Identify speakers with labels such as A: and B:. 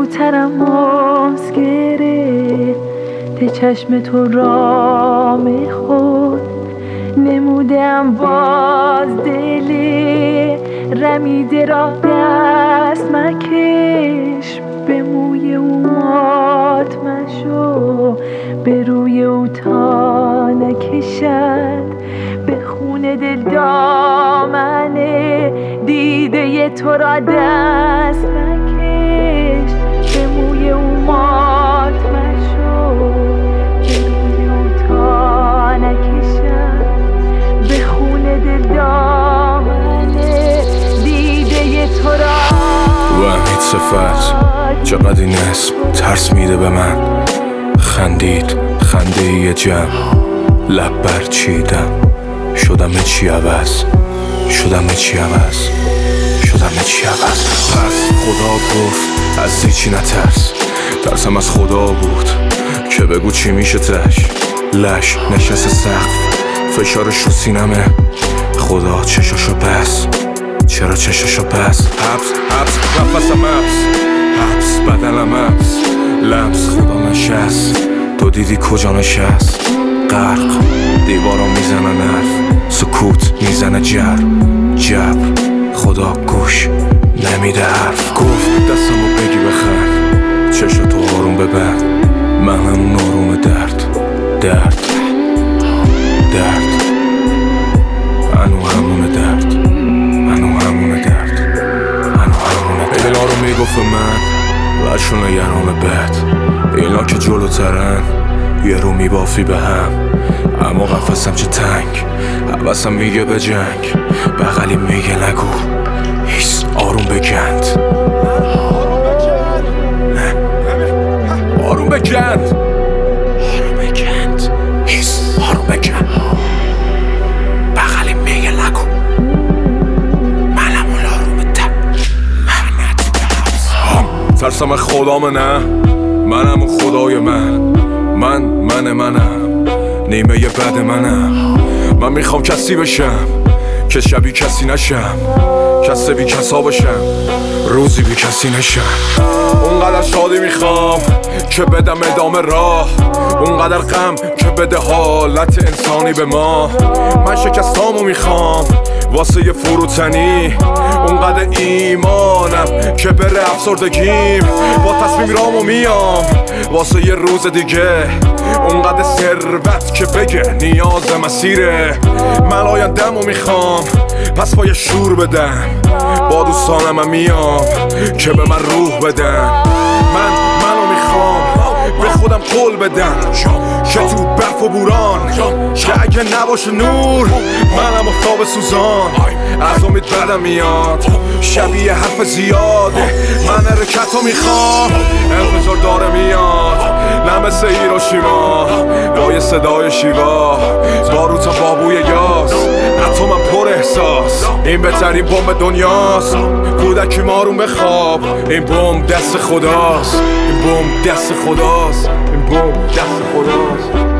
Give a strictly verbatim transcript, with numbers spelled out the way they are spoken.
A: زودترم ماست گرفته چشم تو رام خود نمودم باز دل رمیده را دست مکش به موی او مات مشو به روی او تا نکشد به خون دل دامنه دیده تو را دست مکش به موی او مات مشو به روی او تا نکشد به خون دل دامنه دیده تو را.
B: و امید صفت چقدر این اسم ترس میده به من. خندید خنده یه جمع لب برچیدم شدم چی عوض شدم چی عوض شدم چی عوض. پس خدا گفت از هیچی نترس. ترسم از خدا بود که بگو چی میشه تش. لش نشست سقف فشارش رو سینمه. خدا چشاشو بس چرا چشاشو بس. حبس حبس نفسم حبس حبس بدنم حبس لمس خدا نشست تو دیدی کجا نشست. غرق دیوارا میزنن حرف سکوت میزنه جر جبر خدا گوش نمیده حرف. گفت دستمو بگی بخند چشو تو آروم ببند من همون آروم درد درد درد انو همون درد انو همون درد انو همون درد. اینا رو میگفت من لشون یرام بد اینا که جلوترن یه رو میبافی به هم اما قفصم چه تنگ حوثم میگه به جنگ بغلی میگه نگو هیس آروم بگند آروم بگند آروم بگند هیس آروم بگند بغلی میگه نگو منم اون آروم ده منت ترسم خدام نه منم اون خدای من من من منم نیمه یه بد منم. من میخوام کسی بشم که شبی کسی نشم کسی بی کسا بشم روزی بی کسی نشم. اونقدر شادی میخوام که بدم ادامه راه اونقدر غم که بده حالت انسانی به ما. من شکستامو میخوام واسه یه فروتنی اونقدر ایمانم که بره افسردگیم با تصمیم رامو میام واسه یه روز دیگه اونقدر ثروت که بگه نیاز مسیره. من آینده‌مو میخوام پس با یه شور بدم با دوستانم هم میام که به من روح بدن. من منو میخوام به خودم قول بدم که تو برف و بوران که اگه نباشه نور منم افتاب سوزان. از امید بدم میاد شبیه حرف زیاده من حرکتو میخوام انفجار داره میاد نه مثل هیروشیما با یه صدای شیوا باروت بابوی یاس اتمم پر احساس این بهترین بمب دنیاست. کودکی مارون بخواب این بمب دست خداست این بمب دست خداست این بمب دست خداست.